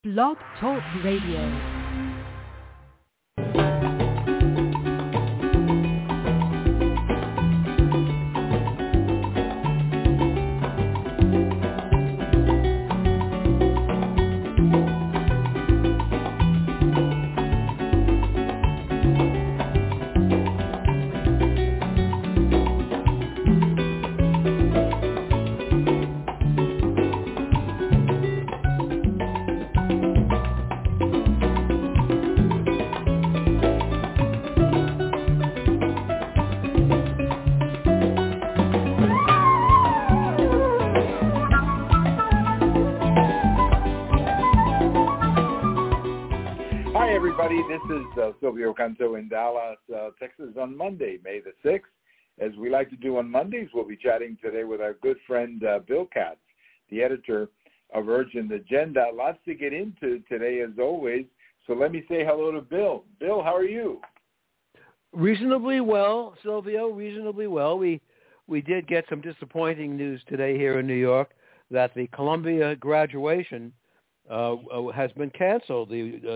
Blog Talk Radio. This is Silvio Canto in Dallas, Texas on Monday, May the 6th. As we like to do on Mondays, we'll be chatting today with our good friend Bill Katz, the editor of Urgent Agenda. Lots to get into today, as always. So let me say hello to Bill. Bill, how are you? Reasonably well, Silvio, reasonably well. We did get some disappointing news today here in New York that the Columbia graduation has been canceled.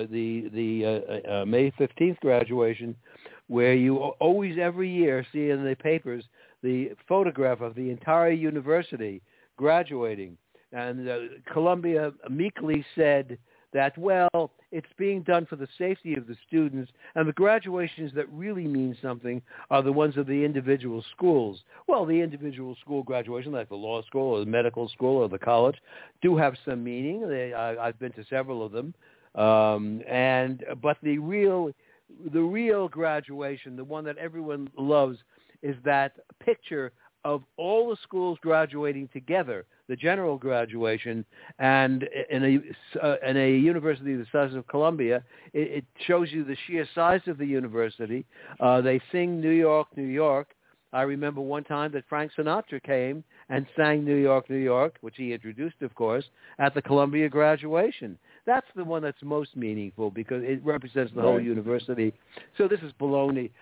The May 15th graduation, where you always every year see in the papers the photograph of the entire university graduating, and Columbia meekly said that, well, it's being done for the safety of the students, and the graduations that really mean something are the ones of the individual schools. Well, the individual school graduation, like the law school or the medical school or the college, do have some meaning. I've been to several of them, but the real graduation, the one that everyone loves, is that picture of all the schools graduating together, the general graduation, and in a university the size of Columbia, it shows you the sheer size of the university. They sing New York, New York. I remember one time that Frank Sinatra came and sang New York, New York, which he introduced, of course, at the Columbia graduation. That's the one that's most meaningful because it represents the whole university. So this is baloney.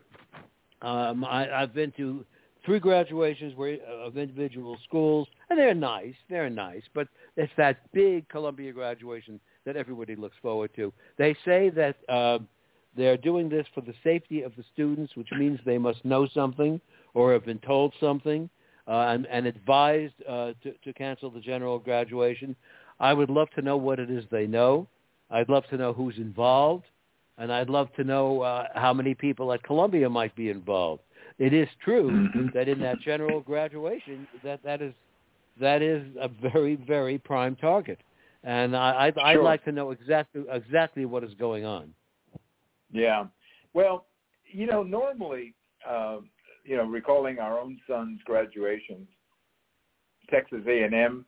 I've been to 3 graduations of individual schools, and they're nice, but it's that big Columbia graduation that everybody looks forward to. They say that they're doing this for the safety of the students, which means they must know something or have been told something and advised to cancel the general graduation. I would love to know what it is they know. I'd love to know who's involved, and I'd love to know how many people at Columbia might be involved. It is true that in that general graduation, that is a very, very prime target, and I'd like to know exactly what is going on. Yeah, well, normally, recalling our own son's graduations, Texas A&M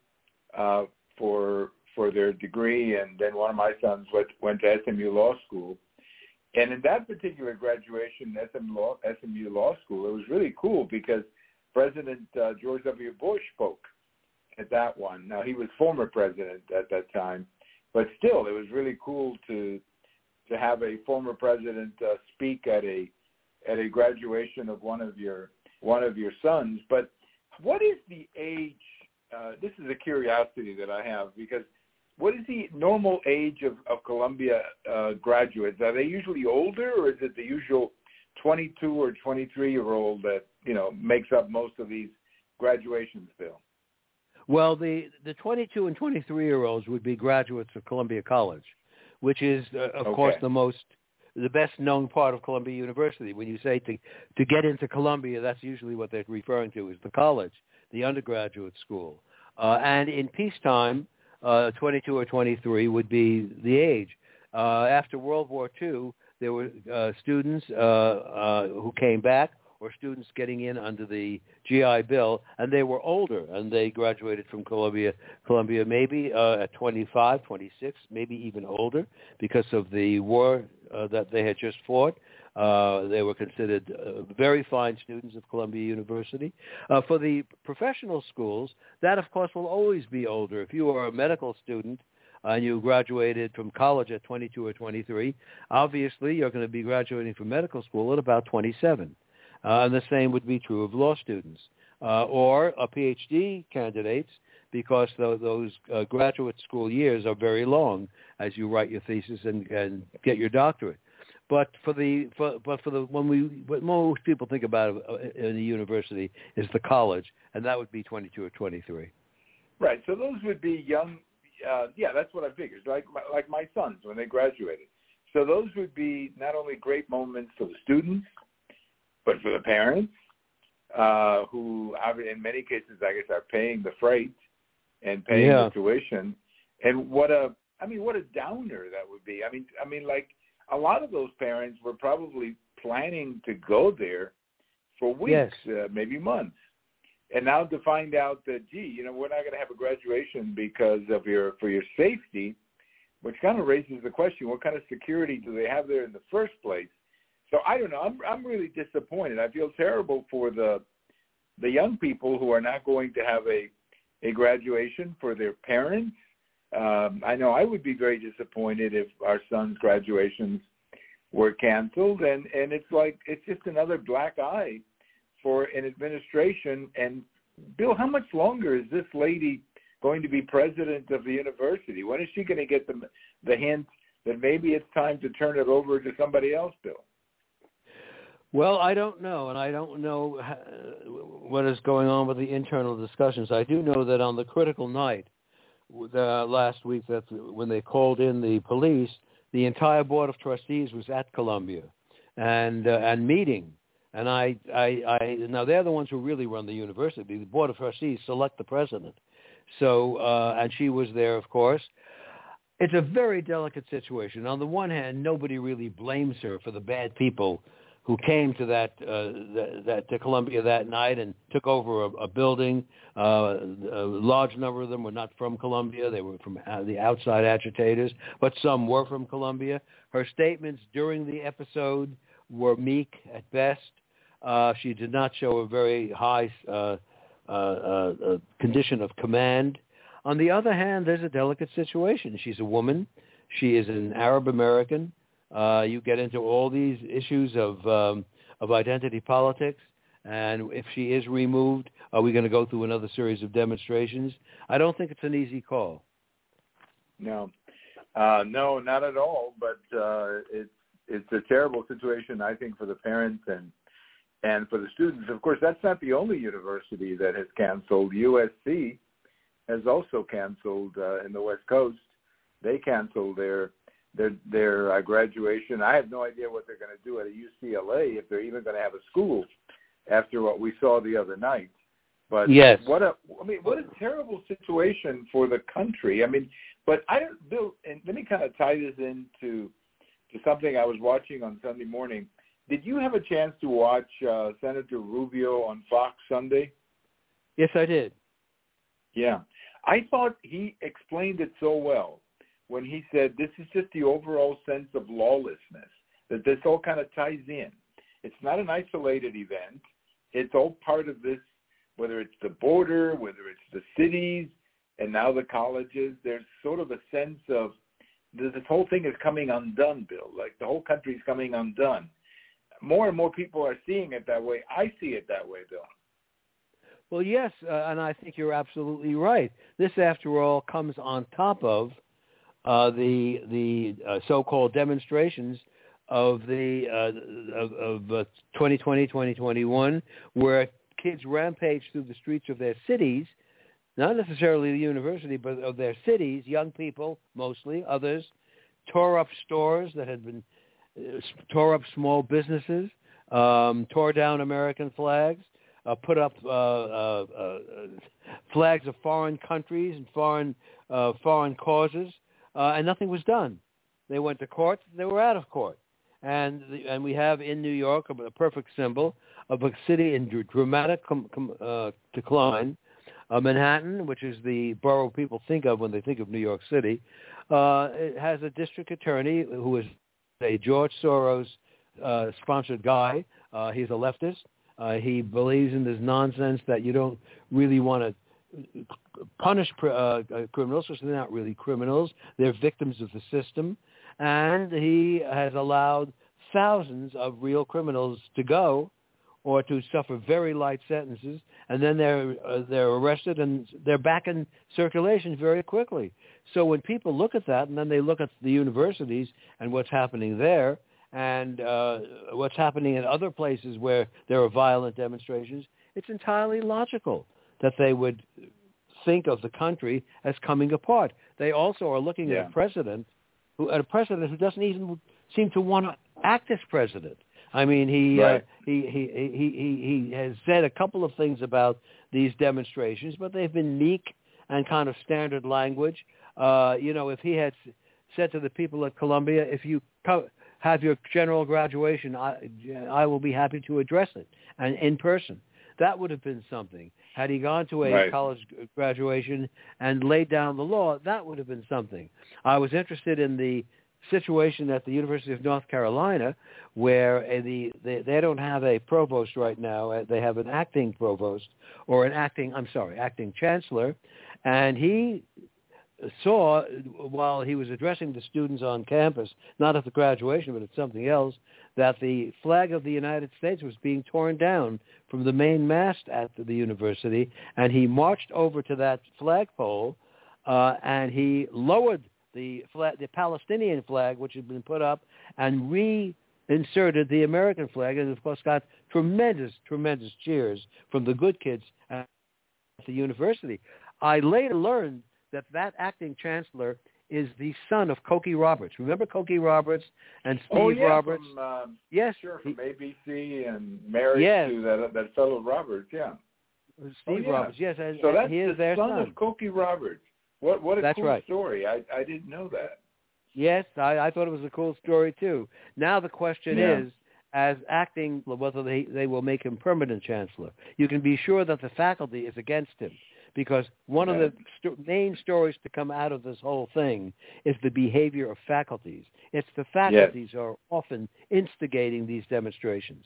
for their degree, and then one of my sons went to SMU Law School. And in that particular graduation, SMU Law School, it was really cool because President George W. Bush spoke at that one. Now, he was former president at that time, but still, it was really cool to have a former president speak at a graduation of one of your sons. But what is the age? This is a curiosity that I have because. What is the normal age of Columbia graduates? Are they usually older, or is it the usual 22 or 23-year-old that makes up most of these graduations, Bill? Well, the 22 and 23-year-olds would be graduates of Columbia College, which is, of course, the best known part of Columbia University. When you say to get into Columbia, that's usually what they're referring to is the college, the undergraduate school, and in peacetime. 22 or 23 would be the age. After World War II, there were students who came back or students getting in under the GI Bill, and they were older, and they graduated from Columbia maybe at 25, 26, maybe even older because of the war that they had just fought. They were considered very fine students of Columbia University. For the professional schools, that, of course, will always be older. If you are a medical student and you graduated from college at 22 or 23, obviously you're going to be graduating from medical school at about 27. And the same would be true of law students or PhD candidates. because those graduate school years are very long as you write your thesis and get your doctorate. But what most people think about in a university is the college, and that would be 22 or 23. Right. So those would be young. That's what I figured. Like my sons when they graduated. So those would be not only great moments for the students, but for the parents, who in many cases, I guess, are paying the freight and paying the tuition. And what a downer that would be. I mean, like a lot of those parents were probably planning to go there for weeks, maybe months. And now to find out that, we're not going to have a graduation because of for your safety, which kind of raises the question, what kind of security do they have there in the first place? So I don't know. I'm really disappointed. I feel terrible for the young people who are not going to have a graduation, for their parents. I know I would be very disappointed if our sons' graduations were canceled, and it's just another black eye for an administration. And Bill, how much longer is this lady going to be president of the university? When is she going to get the hint that maybe it's time to turn it over to somebody else, Bill? Well, I don't know, and I don't know what is going on with the internal discussions. I do know that on the critical night last week, that when they called in the police, the entire board of trustees was at Columbia and meeting. And now they're the ones who really run the university. The board of trustees select the president. So, and she was there, of course. It's a very delicate situation. On the one hand, nobody really blames her for the bad people who came to to Columbia that night and took over a building. A large number of them were not from Columbia. They were from the outside agitators, but some were from Columbia. Her statements during the episode were meek at best. She did not show a very high condition of command. On the other hand, there's a delicate situation. She's a woman. She is an Arab American. You get into all these issues of identity politics, and if she is removed, are we going to go through another series of demonstrations? I don't think it's an easy call. No, not at all. But it's a terrible situation, I think, for the parents and for the students. Of course, that's not the only university that has canceled. USC has also canceled in the West Coast. They canceled their graduation. I have no idea what they're going to do at a UCLA, if they're even going to have a school after what we saw the other night. But yes, what a terrible situation for the country. But Bill, and let me kind of tie this into something I was watching on Sunday morning. Did you have a chance to watch Senator Rubio on Fox Sunday? Yes, I did. Yeah. I thought he explained it so well when he said this is just the overall sense of lawlessness, that this all kind of ties in. It's not an isolated event. It's all part of this, whether it's the border, whether it's the cities, and now the colleges. There's sort of a sense of this whole thing is coming undone, Bill. Like the whole country's coming undone. More and more people are seeing it that way. I see it that way, Bill. Well, yes, and I think you're absolutely right. This, after all, comes on top of the so-called demonstrations of 2020, 2021, where kids rampage through the streets of their cities, not necessarily the university, but of their cities, young people mostly, others, tore up stores that had been, tore up small businesses, tore down American flags, put up flags of foreign countries and foreign causes, and nothing was done. They went to court. They were out of court. And we have in New York a perfect symbol of a city in dramatic decline. Manhattan, which is the borough people think of when they think of New York City, it has a district attorney who is a George Soros sponsored guy. He's a leftist. He believes in this nonsense that you don't really want to punish criminals, because they're not really criminals. They're victims of the system. And he has allowed thousands of real criminals to go, or to suffer very light sentences, and then they're arrested and they're back in circulation very quickly. So when people look at that, and then they look at the universities and what's happening there, and what's happening in other places where there are violent demonstrations, it's entirely logical that they would think of the country as coming apart. They also are looking at a president who doesn't even seem to want to act as president. I mean, he has said a couple of things about these demonstrations, but they've been meek and kind of standard language. If he had said to the people at Columbia, if you have your general graduation, I will be happy to address it and in person. That would have been something. Had he gone to a college graduation and laid down the law, that would have been something. I was interested in the situation at the University of North Carolina, where they don't have a provost right now. They have an acting provost, or acting chancellor, and he saw, while he was addressing the students on campus, not at the graduation but at something else, that the flag of the United States was being torn down from the main mast at the university, and he marched over to that flagpole and he lowered the Palestinian flag, which had been put up, and reinserted the American flag, and of course got tremendous cheers from the good kids at the university. I later learned that acting chancellor is the son of Cokie Roberts. Remember Cokie Roberts and Steve Roberts? From, yes, from ABC and married to that fellow Roberts. Yeah, Steve Roberts. Yes, so that's he is the their son of Cokie Roberts. What a That's cool right. story. I didn't know that. Yes, I thought it was a cool story too. Now the question is, as acting, whether they will make him permanent chancellor. You can be sure that the faculty is against him, because one of the main stories to come out of this whole thing is the behavior of faculties. It's the faculties who are often instigating these demonstrations.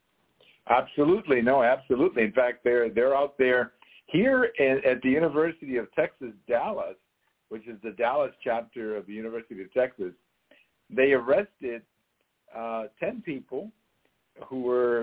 Absolutely. No, absolutely. In fact, they're out there. Here at the University of Texas, Dallas, which is the Dallas chapter of the University of Texas, they arrested 10 people who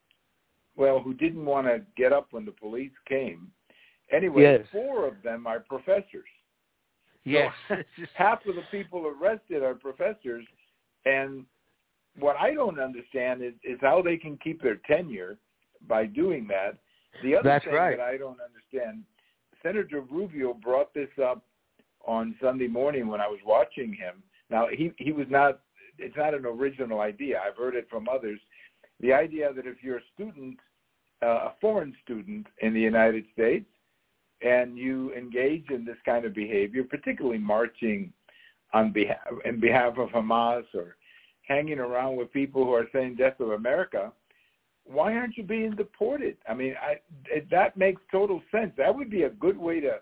didn't want to get up when the police came. Anyway, 4 of them are professors. Yes. So half of the people arrested are professors, and what I don't understand is how they can keep their tenure by doing that. The other thing that I don't understand, Senator Rubio brought this up on Sunday morning when I was watching him. Now, he was not, it's not an original idea. I've heard it from others. The idea that if you're a student, a foreign student in the United States, and you engage in this kind of behavior, particularly marching in behalf of Hamas or hanging around with people who are saying death of America, why aren't you being deported? I mean, that makes total sense. That would be a good way to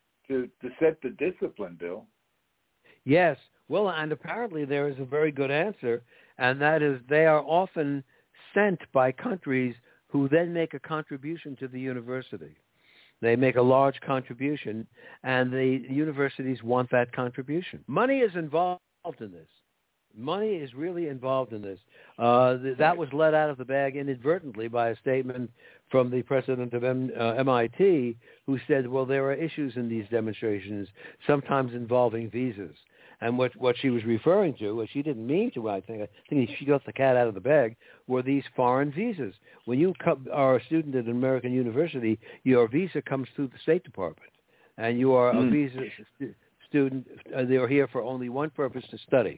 set the discipline, Bill. Yes. Well, and apparently there is a very good answer, and that is they are often sent by countries who then make a contribution to the university. They make a large contribution, and the universities want that contribution. Money is involved in this. Money is really involved in this. That was let out of the bag inadvertently by a statement from the president of MIT, who said, well, there are issues in these demonstrations, sometimes involving visas. And what she was referring to, what she didn't mean to, I think she got the cat out of the bag, were these foreign visas. When you are a student at an American university, your visa comes through the State Department, and you are a visa student. They're here for only one purpose, to study.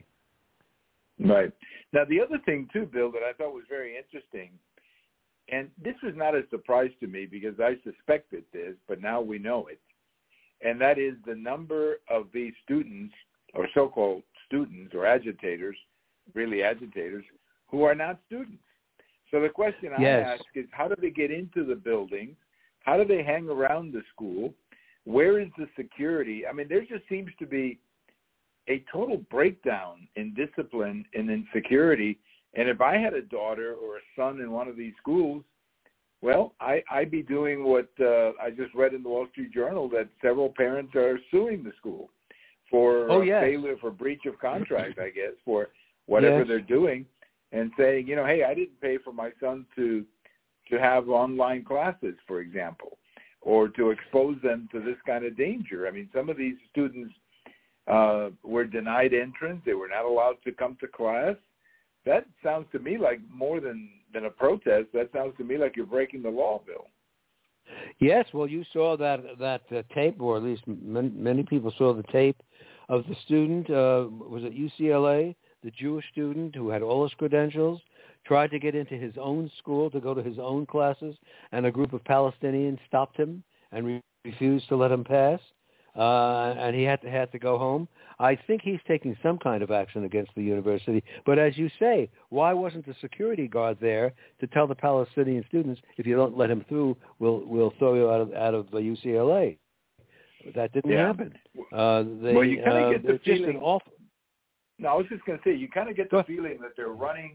Right. Now, the other thing, too, Bill, that I thought was very interesting, and this was not a surprise to me because I suspected this, but now we know it, and that is the number of these students, or so-called students or agitators, really agitators, who are not students. So the question I ask is, how do they get into the buildings? How do they hang around the school? Where is the security? I mean, there just seems to be a total breakdown in discipline and in security. And if I had a daughter or a son in one of these schools, well, I'd be doing what I just read in the Wall Street Journal, that several parents are suing the school for failure, for breach of contract, I guess, for whatever they're doing, and saying, hey, I didn't pay for my son to to have online classes, for example, or to expose them to this kind of danger. I mean, some of these students were denied entrance. They were not allowed to come to class. That sounds to me like more than a protest. That sounds to me like you're breaking the law, Bill. Yes, well, you saw that tape, or at least many people saw the tape of the student, was it UCLA, the Jewish student who had all his credentials, tried to get into his own school to go to his own classes, and a group of Palestinians stopped him and refused to let him pass, and he had to go home. I think he's taking some kind of action against the university. But as you say, why wasn't the security guard there to tell the Palestinian students, if you don't let him through, we'll throw you out of the UCLA? That didn't happen. Well, you kind of get the feeling. No, I was just going to say, you kind of get the feeling that they're running,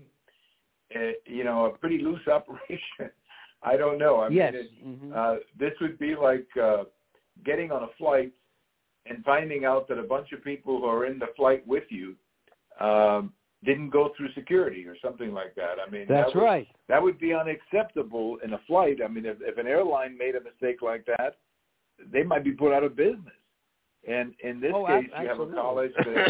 a pretty loose operation. I don't know. I mean, this would be like getting on a flight and finding out that a bunch of people who are in the flight with you didn't go through security or something like that. I mean, that's right. That would be unacceptable in a flight. I mean, if an airline made a mistake like that, they might be put out of business. And in this case, you have a college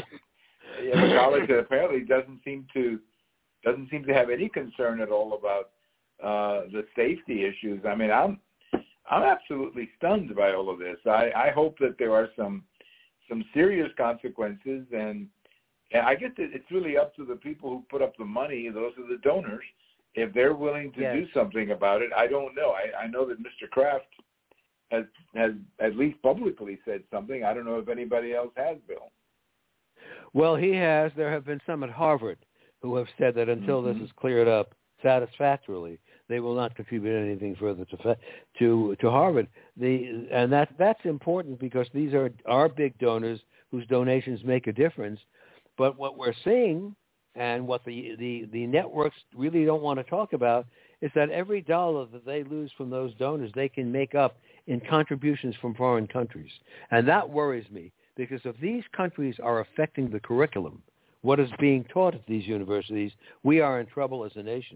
that apparently doesn't seem to have any concern at all about the safety issues. I mean, I'm absolutely stunned by all of this. I hope that there are some serious consequences, and I guess it's really up to the people who put up the money. Those are the donors. If they're willing to do something about it, I don't know. I know that Mr. Kraft has at least publicly said something. I don't know if anybody else has, Bill. Well, he has. There have been some at Harvard who have said that until this is cleared up satisfactorily, they will not contribute anything further to Harvard. And that's important because these are big donors whose donations make a difference. But what we're seeing, and what the networks really don't want to talk about, is that every dollar that they lose from those donors, they can make up in contributions from foreign countries. And that worries me, because if these countries are affecting the curriculum, what is being taught at these universities, we are in trouble as a nation.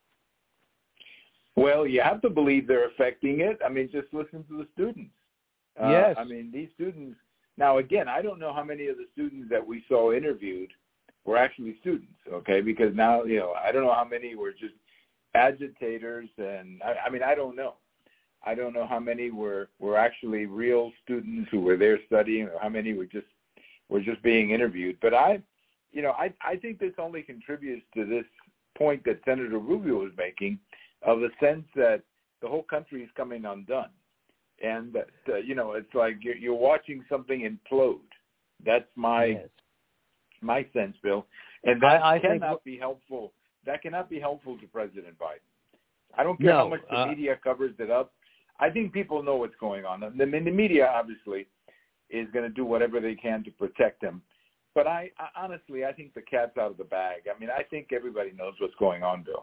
Well, you have to believe they're affecting it. I mean, just listen to the students. Yes. I mean, these students. Now, again, I don't know how many of the students that we saw interviewed were actually students, okay? Because now, I don't know how many were just agitators, and I mean, I don't know. I don't know how many were actually real students who were there studying, or how many were just being interviewed. But I think this only contributes to this point that Senator Rubio was making, of the sense that the whole country is coming undone, and that it's like you're watching something implode. That's my sense, Bill, and that cannot be helpful. That cannot be helpful to President Biden. I don't care how much the media covers it up. I think people know what's going on. The media obviously is going to do whatever they can to protect him. But I honestly, I think the cat's out of the bag. I mean, I think everybody knows what's going on, Bill.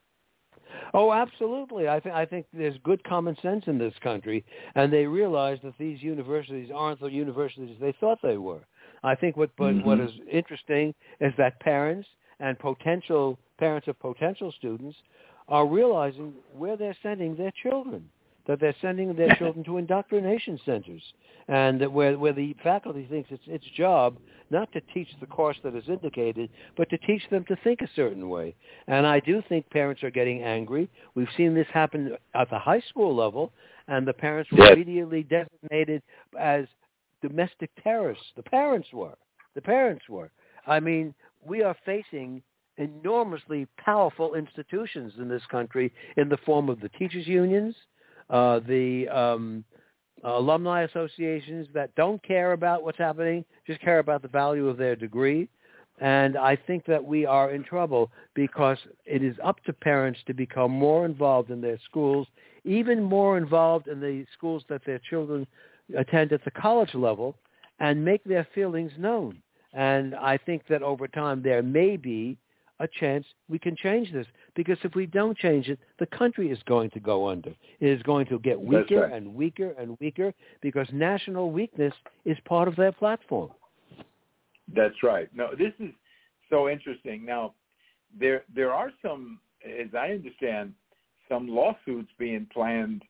Oh, absolutely. I think there's good common sense in this country, and they realize that these universities aren't the universities they thought they were. I think what is interesting is that parents and parents of potential students are realizing where they're sending their children, that they're sending their children to indoctrination centers, and that where the faculty thinks it's its job not to teach the course that is indicated, but to teach them to think a certain way. And I do think parents are getting angry. We've seen this happen at the high school level, and the parents were immediately designated as domestic terrorists. The parents were. I mean, we are facing enormously powerful institutions in this country in the form of the teachers' unions, the alumni associations that don't care about what's happening, just care about the value of their degree. And I think that we are in trouble because it is up to parents to become more involved in their schools, even more involved in the schools that their children attend at the college level, and make their feelings known. And I think that over time there may be a chance we can change this, because if we don't change it, the country is going to go under. It is going to get weaker and weaker and weaker, because national weakness is part of their platform. That's right. No, this is so interesting. Now, there are some, as I understand, some lawsuits being planned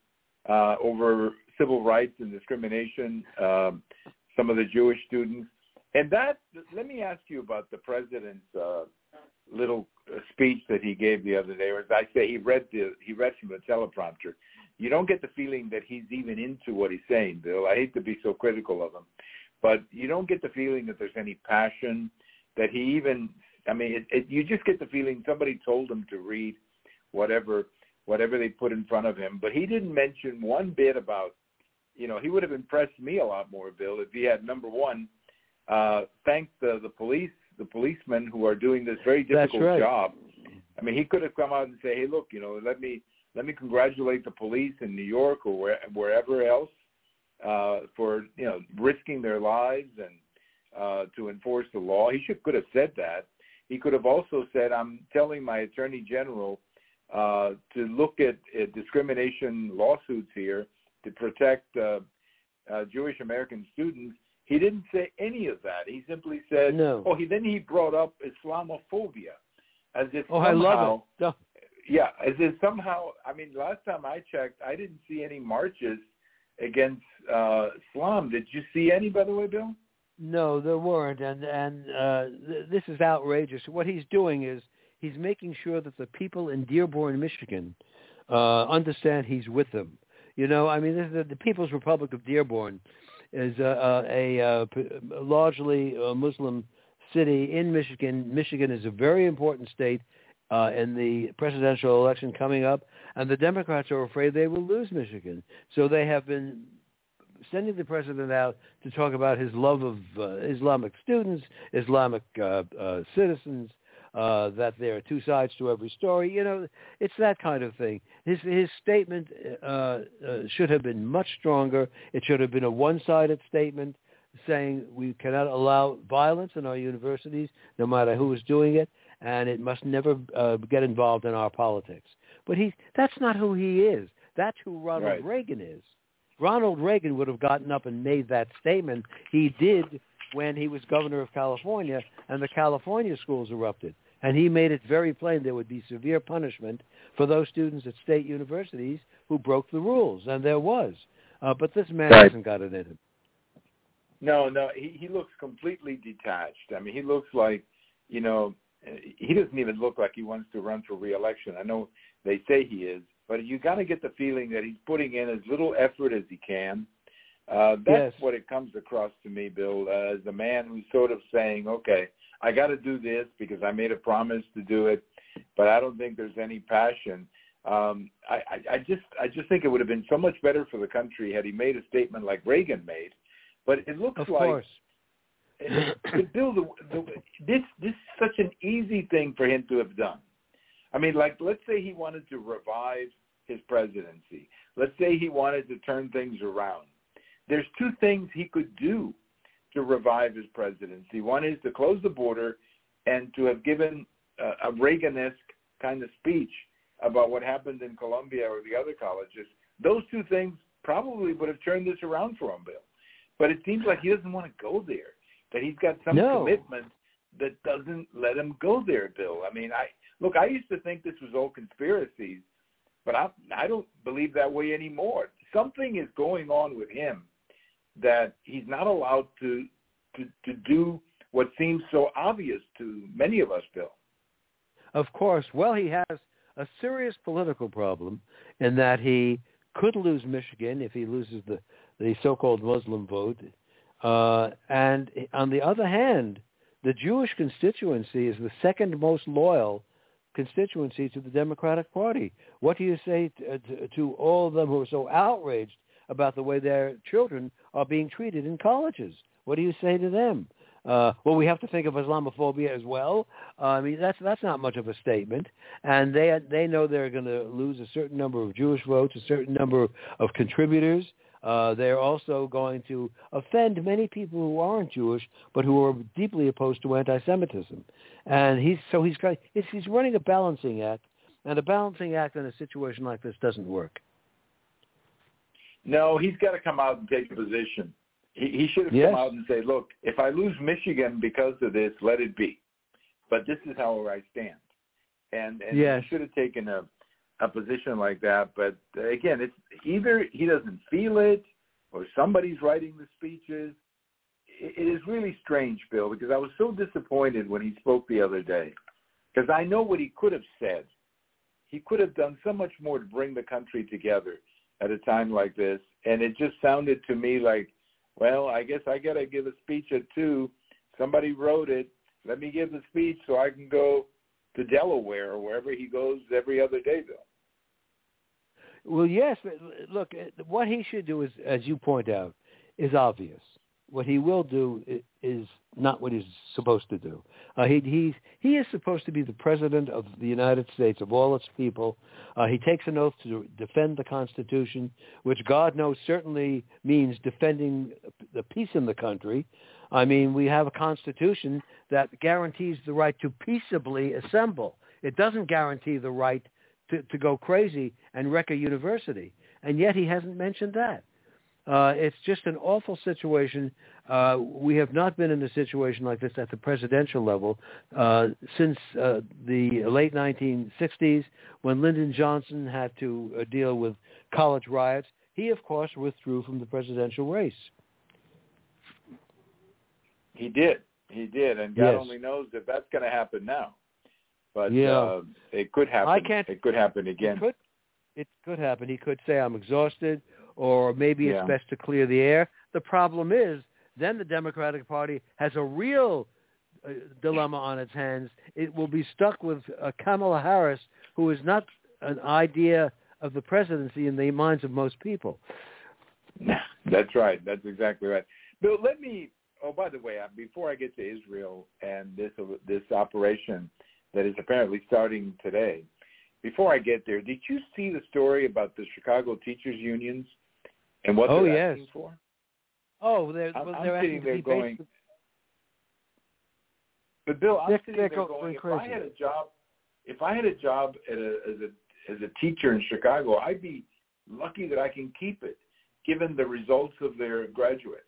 over civil rights and discrimination, some of the Jewish students. And that, let me ask you about the president's little speech that he gave the other day. Or as I say, he read from the teleprompter. You don't get the feeling that he's even into what he's saying, Bill. I hate to be so critical of him, but you don't get the feeling that there's any passion, that he even, I mean, you just get the feeling somebody told him to read whatever they put in front of him. But he didn't mention one bit about, he would have impressed me a lot more, Bill, if he had, number one, thanked the policemen who are doing this very difficult job. I mean, he could have come out and say, hey, look, let me congratulate the police in New York or wherever else for, risking their lives and to enforce the law. He could have said that. He could have also said, I'm telling my attorney general to look at discrimination lawsuits here to protect Jewish American students. He didn't say any of that. He simply said, no. Then he brought up Islamophobia as if somehow, I love it. No. Yeah, as if somehow, I mean, last time I checked, I didn't see any marches against Islam. Did you see any, by the way, Bill? No, there weren't, and this is outrageous. What he's doing is he's making sure that the people in Dearborn, Michigan, understand he's with them. I mean, this is the People's Republic of Dearborn is a largely Muslim city in Michigan. Michigan is a very important state in the presidential election coming up, and the Democrats are afraid they will lose Michigan. So they have been sending the president out to talk about his love of Islamic students, Islamic citizens, that there are two sides to every story. It's that kind of thing. His statement should have been much stronger. It should have been a one-sided statement saying we cannot allow violence in our universities, no matter who is doing it, and it must never get involved in our politics. But that's not who he is. That's who Ronald Reagan is. Ronald Reagan would have gotten up and made that statement. He did when he was governor of California and the California schools erupted. And he made it very plain there would be severe punishment for those students at state universities who broke the rules, and there was. But this man hasn't got it in him. No, he looks completely detached. I mean, he looks like, he doesn't even look like he wants to run for re-election. I know they say he is, but you got to get the feeling that he's putting in as little effort as he can. That's what it comes across to me, Bill, as a man who's sort of saying, okay, I got to do this because I made a promise to do it, but I don't think there's any passion. I just think it would have been so much better for the country had he made a statement like Reagan made. But it looks of like, course. Bill, this is such an easy thing for him to have done. I mean, like, let's say he wanted to revive his presidency. Let's say he wanted to turn things around. There's two things he could do to revive his presidency. One is to close the border and to have given a Reagan-esque kind of speech about what happened in Columbia or the other colleges. Those two things probably would have turned this around for him, Bill. But it seems like he doesn't want to go there, that he's got some commitment that doesn't let him go there, Bill. I mean, I used to think this was all conspiracies, but I don't believe that way anymore. Something is going on with him that he's not allowed to do what seems so obvious to many of us, Bill. Of course. Well, he has a serious political problem in that he could lose Michigan if he loses the so-called Muslim vote. And on the other hand, the Jewish constituency is the second most loyal constituency to the Democratic Party. What do you say to all of them who are so outraged about the way their children are being treated in colleges? What do you say to them? Well, we have to think of Islamophobia as well. I mean, that's not much of a statement. And they know they're going to lose a certain number of Jewish votes, a certain number of contributors. They're also going to offend many people who aren't Jewish, but who are deeply opposed to anti-Semitism. And he's running a balancing act, and a balancing act in a situation like this doesn't work. No, he's got to come out and take a position. He should have come out and say, look, if I lose Michigan because of this, let it be. But this is how I stand. And he should have taken a position like that. But again, it's either he doesn't feel it or somebody's writing the speeches. It is really strange, Bill, because I was so disappointed when he spoke the other day, because I know what he could have said. He could have done so much more to bring the country together at a time like this, and it just sounded to me like, well, I guess I got to give a speech at 2. Somebody wrote it. Let me give the speech so I can go to Delaware or wherever he goes every other day, Bill. Well, yes, but look, what he should do is, as you point out, is obvious. What he will do is not what he's supposed to do. He is supposed to be the president of the United States, of all its people. He takes an oath to defend the Constitution, which God knows certainly means defending the peace in the country. I mean, we have a Constitution that guarantees the right to peaceably assemble. It doesn't guarantee the right to go crazy and wreck a university. And yet he hasn't mentioned that. It's just an awful situation. We have not been in a situation like this at the presidential level since the late 1960s, when Lyndon Johnson had to deal with college riots. He, of course, withdrew from the presidential race. He did, and God only knows if that's going to happen now. But it could happen. It could happen again. It could happen. He could say, I'm exhausted, or maybe it's best to clear the air. The problem is, then the Democratic Party has a real dilemma on its hands. It will be stuck with Kamala Harris, who is not an idea of the presidency in the minds of most people. That's right. That's exactly right. Bill, let me, by the way, before I get to Israel and this operation that is apparently starting today, before I get there, did you see the story about the Chicago teachers unions and what they're asking for? Oh, they're sitting there going. But Bill, I'm sitting there going, if I had a job as a teacher in Chicago, I'd be lucky that I can keep it, given the results of their graduates.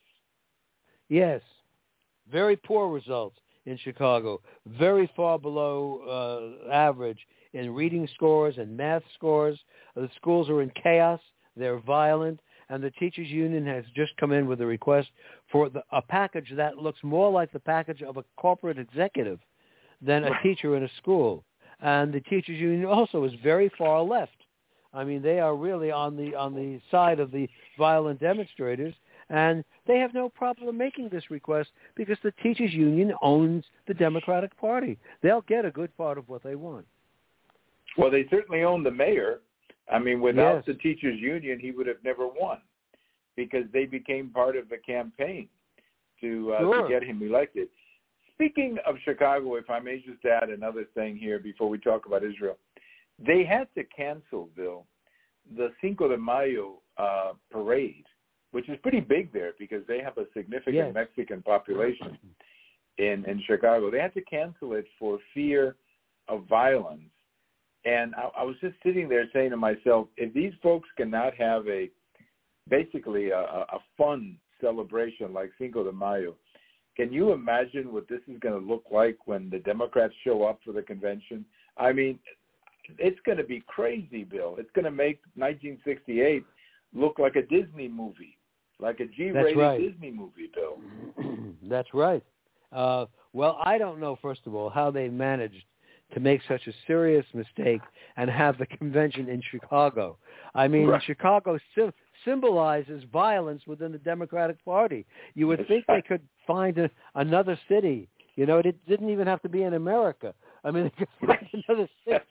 Yes, very poor results in Chicago, very far below average in reading scores and math scores. The schools are in chaos. They're violent. And the teachers union has just come in with a request for a package that looks more like the package of a corporate executive than a teacher in a school. And the teachers union also is very far left. I mean, they are really on the side of the violent demonstrators, and they have no problem making this request because the teachers union owns the Democratic Party. They'll get a good part of what they want. Well, they certainly own the mayor. I mean, without the teachers union, he would have never won, because they became part of the campaign to get him elected. Speaking of Chicago, if I may just add another thing here before we talk about Israel, they had to cancel, Bill, the Cinco de Mayo parade, which is pretty big there because they have a significant Mexican population in Chicago. They had to cancel it for fear of violence. And I was just sitting there saying to myself, if these folks cannot have basically a fun celebration like Cinco de Mayo, can you imagine what this is going to look like when the Democrats show up for the convention? I mean, it's going to be crazy, Bill. It's going to make 1968 look like a Disney movie, like a G-rated Disney movie, Bill. That's right. Well, I don't know, first of all, how they managed to make such a serious mistake and have the convention in Chicago. I mean, Chicago symbolizes violence within the Democratic Party. You would think they could find another city. You know, it didn't even have to be in America. I mean, they could find another city.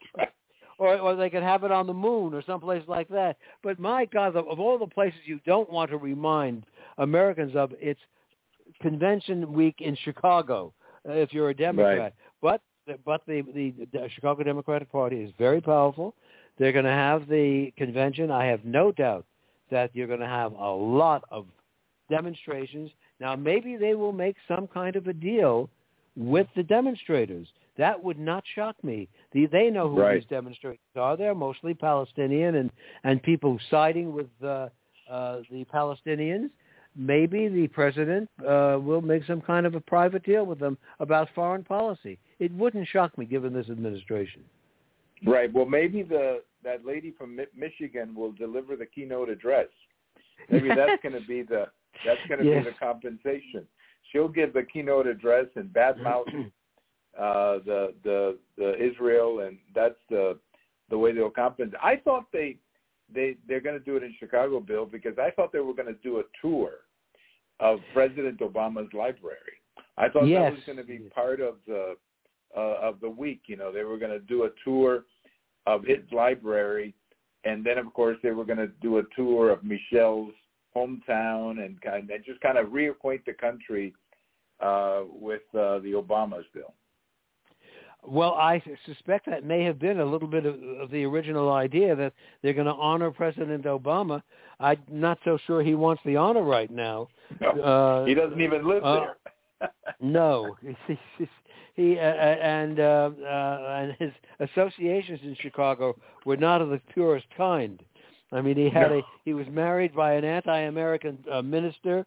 Or they could have it on the moon or someplace like that. But my God, of all the places you don't want to remind Americans of, it's convention week in Chicago if you're a Democrat. Right. But the Chicago Democratic Party is very powerful. They're going to have the convention. I have no doubt that you're going to have a lot of demonstrations. Now, maybe they will make some kind of a deal with the demonstrators. That would not shock me. They know who these demonstrators are. They're mostly Palestinian and people siding with the Palestinians. Maybe the president will make some kind of a private deal with them about foreign policy. It wouldn't shock me, given this administration. Right. Well, maybe that lady from Michigan will deliver the keynote address. Maybe that's going to be the be the compensation. She'll give the keynote address and badmouth the Israel, and that's the way they'll compensate. I thought they're going to do it in Chicago, Bill, because I thought they were going to do a tour of President Obama's library. I thought that was going to be part of the week. You know, they were going to do a tour of his library, and then of course they were going to do a tour of Michelle's hometown and just kind of reacquaint the country with the Obamas, Bill. Well, I suspect that may have been a little bit of the original idea, that they're going to honor President Obama. I'm not so sure he wants the honor right now. No, he doesn't even live there. No, he and his associations in Chicago were not of the purest kind. I mean, he was married by an anti-American minister.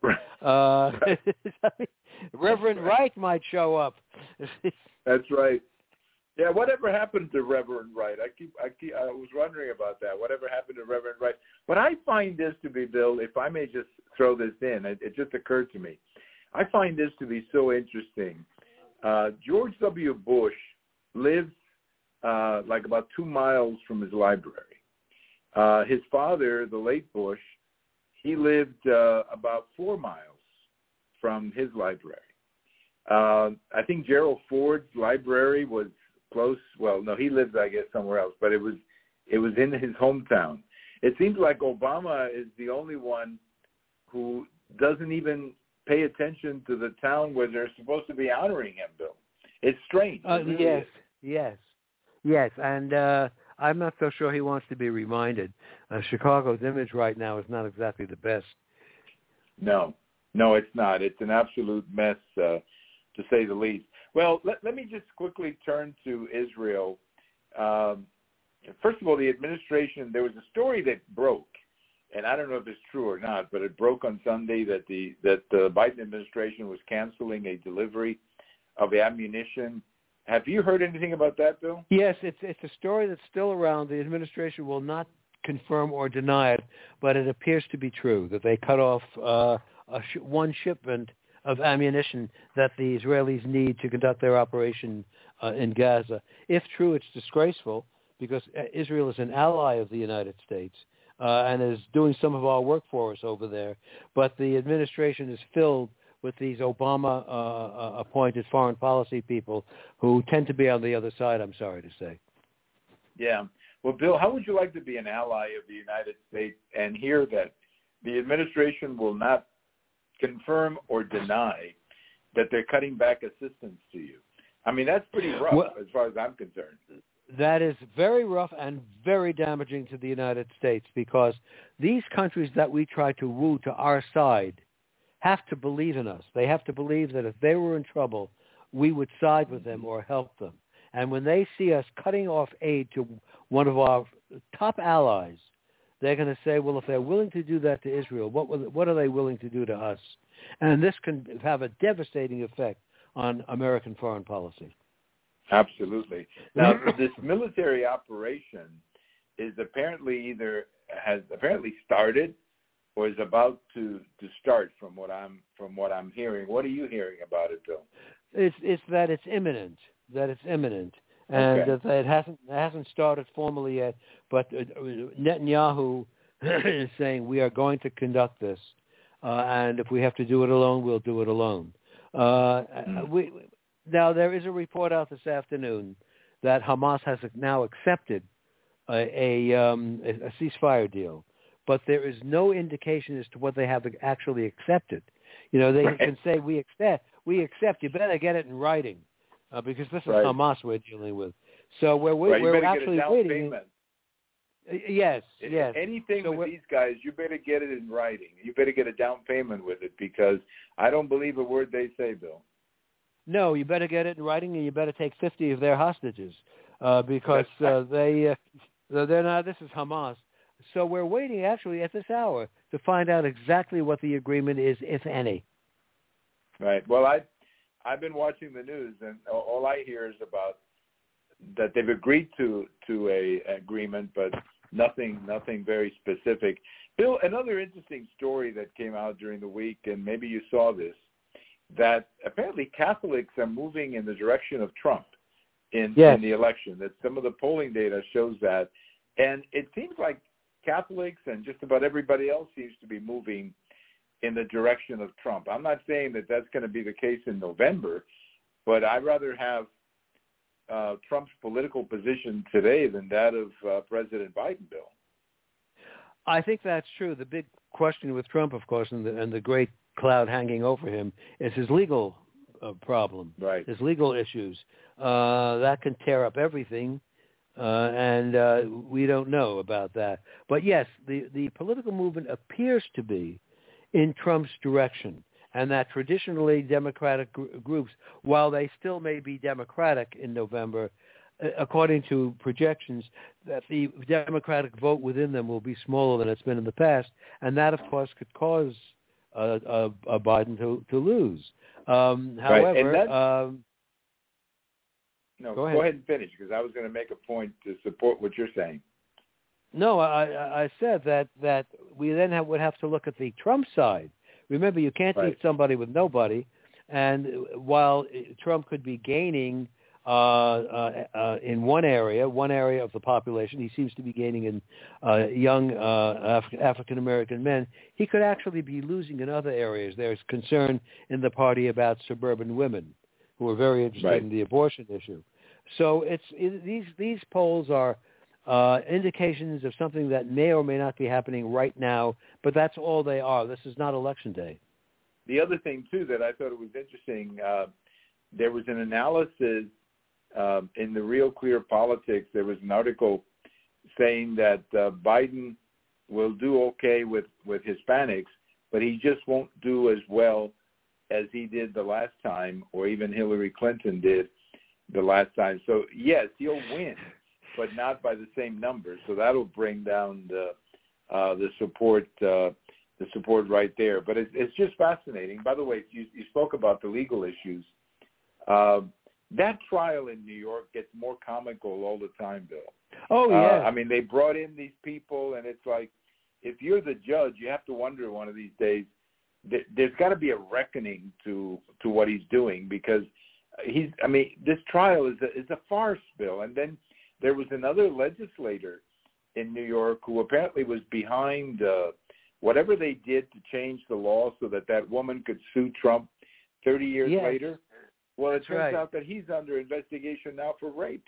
Reverend Wright might show up. That's right. Yeah, whatever happened to Reverend Wright? I was wondering about that. Whatever happened to Reverend Wright? But I find this to be, Bill, if I may just throw this in, it just occurred to me. I find this to be so interesting. George W. Bush lives like about 2 miles from his library. His father, the late Bush, he lived about 4 miles from his library. I think Gerald Ford's library was close. Well, no, he lives, I guess, somewhere else, but it was in his hometown. It seems like Obama is the only one who doesn't even pay attention to the town where they're supposed to be honoring him, Bill. It's strange. Yes, and I'm not so sure he wants to be reminded. Chicago's image right now is not exactly the best. No, it's not. It's an absolute mess, to say the least. Well, let me just quickly turn to Israel. First of all, the administration, there was a story that broke, and I don't know if it's true or not, but it broke on Sunday that the Biden administration was canceling a delivery of ammunition. Have you heard anything about that, Bill? Yes, it's a story that's still around. The administration will not confirm or deny it, but it appears to be true that they cut off one shipment of ammunition that the Israelis need to conduct their operation in Gaza. If true, it's disgraceful because Israel is an ally of the United States and is doing some of our work for us over there. But the administration is filled with these Obama-appointed foreign policy people who tend to be on the other side, I'm sorry to say. Yeah. Well, Bill, how would you like to be an ally of the United States and hear that the administration will not confirm or deny that they're cutting back assistance to you? I mean, that's pretty rough as far as I'm concerned. That is very rough and very damaging to the United States because these countries that we try to woo to our side have to believe in us. They have to believe that if they were in trouble, we would side with them or help them. And when they see us cutting off aid to one of our top allies, they're going to say, well, if they're willing to do that to Israel, what are they willing to do to us? And this can have a devastating effect on American foreign policy. Absolutely. Now, this military operation has apparently started or is about to start from what I'm hearing. What are you hearing about it, Bill? It's that it's imminent. And okay. that it hasn't started formally yet, but Netanyahu is saying we are going to conduct this, and if we have to do it alone, we'll do it alone. Now, there is a report out this afternoon that Hamas has now accepted a ceasefire deal, but there is no indication as to what they have actually accepted. You know, they can say, we accept, you better get it in writing, because this is Hamas we're dealing with. So we're actually waiting. Payment. Yes. Anything with these guys, you better get it in writing. You better get a down payment with it because I don't believe a word they say, Bill. No, you better get it in writing, and you better take 50 of their hostages because they're not. This is Hamas. So we're waiting actually at this hour to find out exactly what the agreement is, if any. Right. Well, I've been watching the news, and all I hear is about they've agreed to a agreement, but nothing very specific. Bill, another interesting story that came out during the week, and maybe you saw this, that apparently Catholics are moving in the direction of Trump in the election. That some of the polling data shows that, and it seems like Catholics and just about everybody else seems to be moving in the direction of Trump. I'm not saying that that's going to be the case in November, but I'd rather have Trump's political position today than that of President Biden, Bill. I think that's true. The big question with Trump, of course, and the great cloud hanging over him is his legal problem, right? His legal issues. That can tear up everything, and we don't know about that. But yes, the political movement appears to be in Trump's direction, and that traditionally Democratic groups, while they still may be Democratic in November, according to projections, that the Democratic vote within them will be smaller than it's been in the past, and that, of course, could cause Biden to lose. However, go ahead and finish, because I was going to make a point to support what you're saying. No, I said that we then would have to look at the Trump side. Remember, you can't beat somebody with nobody. And while Trump could be gaining in one area of the population, he seems to be gaining in young African-American men, he could actually be losing in other areas. There's concern in the party about suburban women who are very interested in the abortion issue. So these polls are indications of something that may or may not be happening right now, but that's all they are. This is not Election Day. The other thing, too, that I thought it was interesting, there was an analysis in the Real Clear Politics. There was an article saying that Biden will do okay with Hispanics, but he just won't do as well as he did the last time, or even Hillary Clinton did the last time. So, yes, he'll win, but not by the same numbers. So that'll bring down the support right there. But it's just fascinating. By the way, you spoke about the legal issues. That trial in New York gets more comical all the time, Bill. Oh, yeah. I mean, they brought in these people, and it's like, if you're the judge, you have to wonder one of these days, there's got to be a reckoning to what he's doing, because this trial is a farce, Bill. And then there was another legislator in New York who apparently was behind whatever they did to change the law so that woman could sue Trump 30 years later. Well, it turns out that he's under investigation now for rape.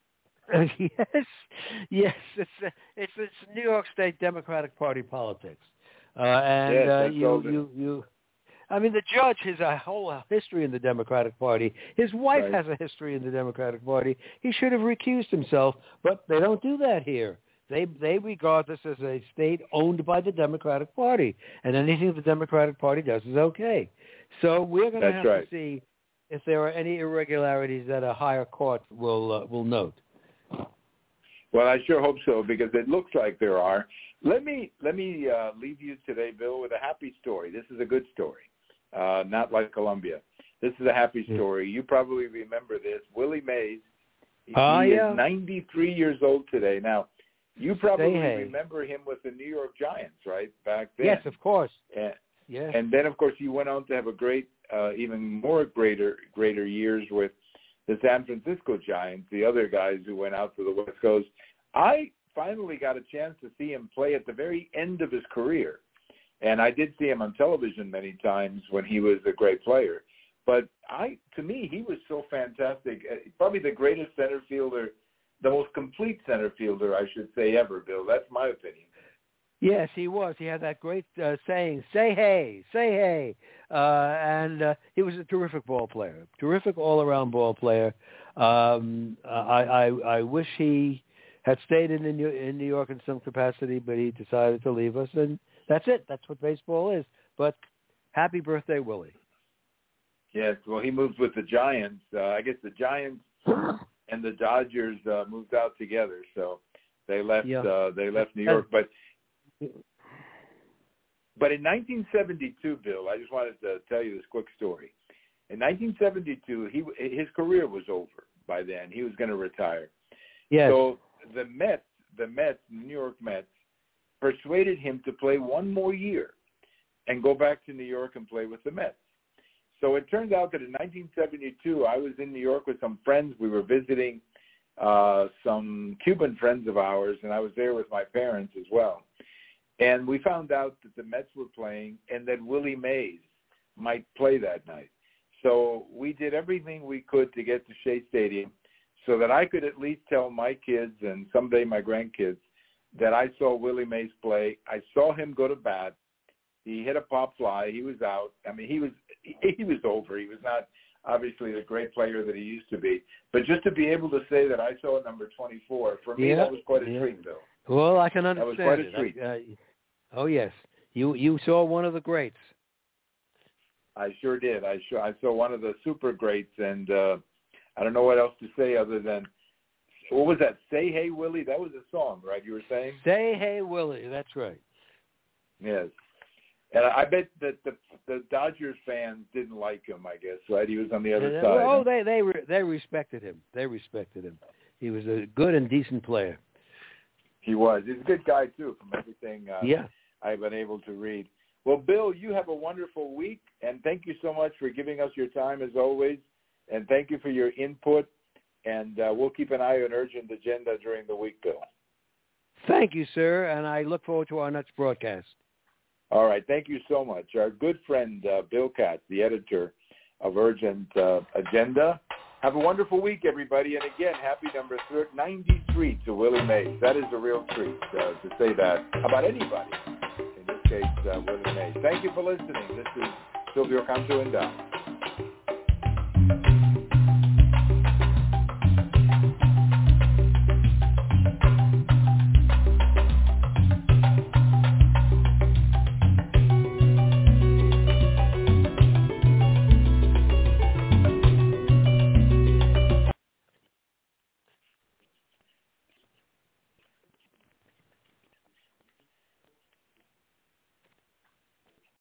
Yes, it's New York State Democratic Party politics, I mean, the judge has a whole history in the Democratic Party. His wife has a history in the Democratic Party. He should have recused himself, but they don't do that here. They regard this as a state owned by the Democratic Party, and anything the Democratic Party does is okay. So we're going to have to see if there are any irregularities that a higher court will note. Well, I sure hope so, because it looks like there are. Let me leave you today, Bill, with a happy story. This is a good story, not like Columbia. This is a happy story. You probably remember this. Willie Mays, he is 93 years old today. Now, you probably remember him with the New York Giants, right, back then? Yes, of course. And then, of course, you went on to have a great, even more greater years with the San Francisco Giants, the other guys who went out to the West Coast. I finally got a chance to see him play at the very end of his career. And I did see him on television many times when he was a great player. But to me, he was so fantastic. Probably the greatest center fielder, the most complete center fielder, I should say, ever, Bill. That's my opinion. Yes, he was. He had that great saying, say hey, say hey. And he was a terrific ball player, terrific all-around ball player. I wish he had stayed in New York in some capacity, but he decided to leave us. And that's it. That's what baseball is. But happy birthday, Willie. Yes, well, he moved with the Giants. I guess the Giants and the Dodgers moved out together, so they left New York. But in 1972, Bill, I just wanted to tell you this quick story. In 1972, his career was over. by then. He was going to retire. Yes. So the Mets, New York Mets, persuaded him to play one more year and go back to New York and play with the Mets. So it turned out that in 1972, I was in New York with some friends. We were visiting some Cuban friends of ours, and I was there with my parents as well. And we found out that the Mets were playing and that Willie Mays might play that night. So we did everything we could to get to Shea Stadium so that I could at least tell my kids and someday my grandkids that I saw Willie Mays play. I saw him go to bat. He hit a pop fly. He was out. I mean, he was over. He was not obviously the great player that he used to be. But just to be able to say that I saw number 24, for me, that was quite a treat, Bill. Well, I can understand. That was quite a treat. Oh, yes. You saw one of the greats. I sure did. I saw one of the super greats, and I don't know what else to say other than, what was that? Say Hey Willie? That was a song, right? You were saying? Say Hey Willie. That's right. Yes. And I bet that the Dodgers fans didn't like him, I guess, right? He was on the other side. Oh, they respected him. They respected him. He was a good and decent player. He was. He's a good guy, too, from everything I've been able to read. Well, Bill, you have a wonderful week, and thank you so much for giving us your time, as always, and thank you for your input, and we'll keep an eye on Urgent Agenda during the week, Bill. Thank you, sir, and I look forward to our next broadcast. All right. Thank you so much. Our good friend, Bill Katz, the editor of Urgent Agenda. Have a wonderful week, everybody. And again, happy number 93 to Willie Mays. That is a real treat to say that about anybody. In this case, Willie Mays. Thank you for listening. This is Silvio Canto and Down.